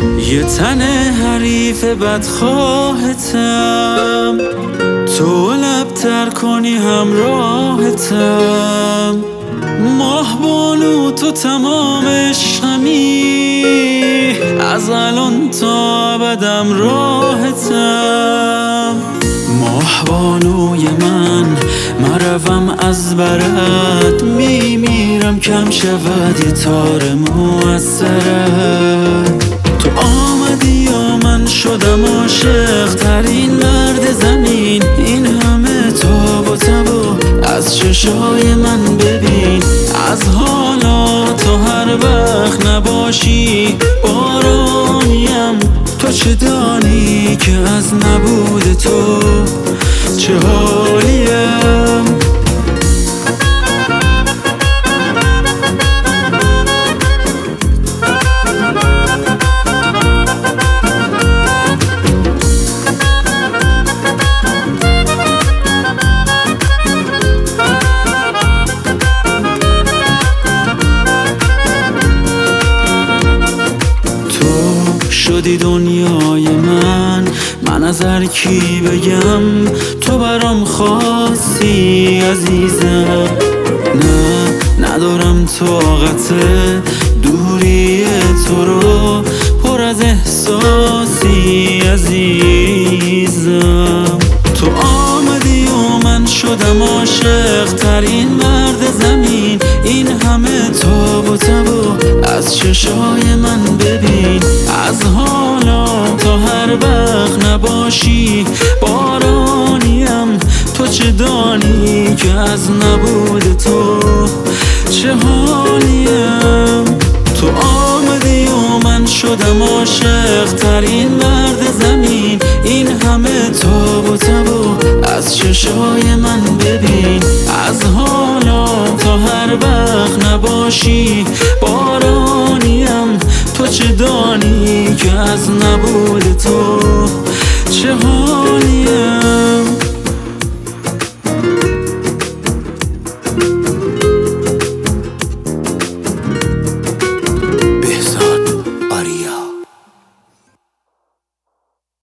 یه تن حریف بدخواهتم، تو لبتر کنی همراهتم. ماهبانو تو تمام عشقمی، از الان تا ابدم راهتم. ماهبانوی من مروم از برات، میمیرم کم شود یه تار موثرت. تو آمدی و من شدم عاشق ترین مرد زمین. این همه تاب و تب از چشای من ببین. از حالا تو هر وقت نباشی بارانیم. تو چه دانی که از نبود تو چه حالیم. شدی دنیای من از هر کی بگم تو برام خاصی عزیزم. نه ندارم طاقت دوری تو رو، پر از احساسی عزیزم. تو آمدی و من شدم عاشق ترین مرد زمین. این همه تاب و تب از چشای من ببین. از حالا تا هر وقت نباشی بارانیم. تو چه دانی که از نبود تو چه حالیم. تو آمدی و من شدم عاشق ترین مرد زمین. این همه تاب و تب از چشای من ببین. از حالا تا هر وقت نباشی بارانیم. تو چه دانی که از نبود تو چه حالیم.